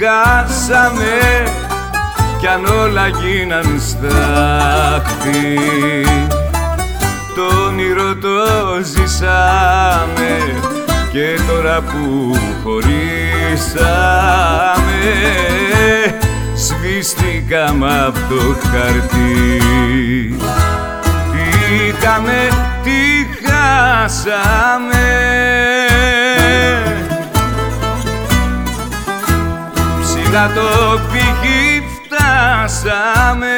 χάσαμε κι αν όλα γίναν στάχτη, το όνειρο το ζήσαμε και τώρα που χωρίσαμε σβήστηκαμε απ' το χαρτί. Τι είχαμε, τι χάσαμε, ψηλά το πηχή φτάσαμε,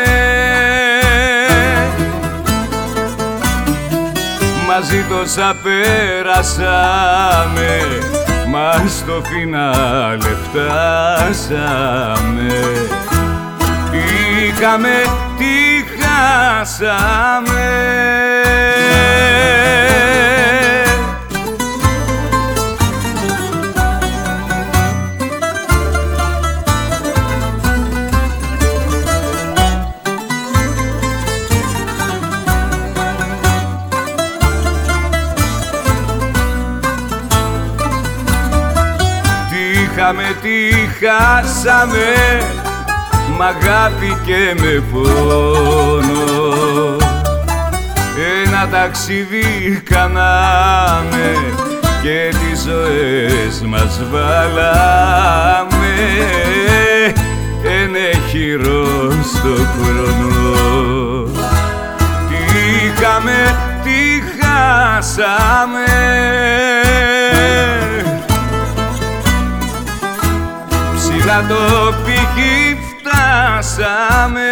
μαζί τόσα πέρασαμε, μα στο φινάλε φτάσαμε. Τι είχαμε, τι χάσαμε, τι χάσαμε, μ' αγάπη και με πόνο. Ένα ταξίδι κάναμε και τις ζωές μας βάλαμε ένα χειρό στο χρόνο. Τι είχαμε, τι χάσαμε, ψηλά το πηχή φτάσαμε,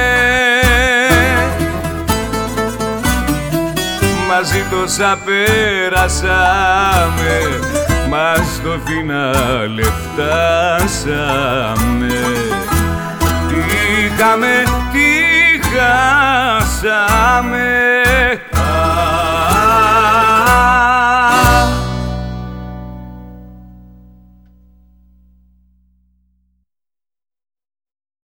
μαζί τόσα πέρασαμε, μα στο φινάλε φτάσαμε. Τι είχαμε, τι χάσαμε.